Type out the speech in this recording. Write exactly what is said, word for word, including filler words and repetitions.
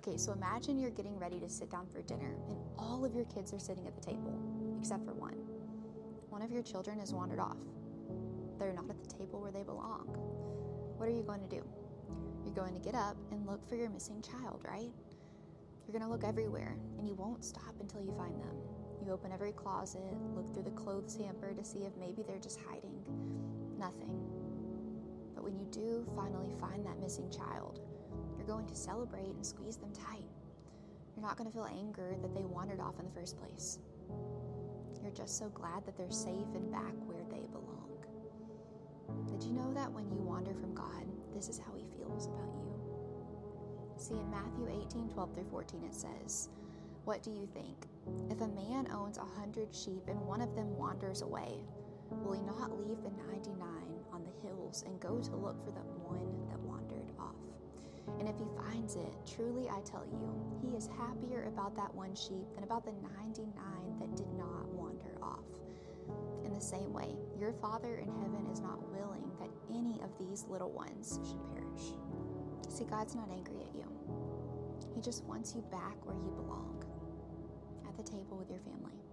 Okay, so imagine you're getting ready to sit down for dinner and all of your kids are sitting at the table, except for one. One of your children has wandered off. They're not at the table where they belong. What are you going to do? You're going to get up and look for your missing child, right? You're going to look everywhere, and you won't stop until you find them. You open every closet, look through the clothes hamper to see if maybe they're just hiding. Nothing. But when you do finally find that missing child, you're going to celebrate and squeeze them tight. You're not going to feel anger that they wandered off in the first place. You're just so glad that they're safe and back where they belong. Did you know that when you wander from God, this is how he feels about you? See, in Matthew eighteen, twelve through fourteen, it says, "What do you think? If a man owns a hundred sheep and one of them wanders away, will he not leave the ninety-nine on the hills and go to look for the one that wandered off? And if he finds it, truly I tell you, he is happier about that one sheep than about the ninety-nine that did not wander off. In the same way, your Father in heaven is not willing that any of these little ones should perish." See, God's not angry at you. He just wants you back where you belong, at the table with your family.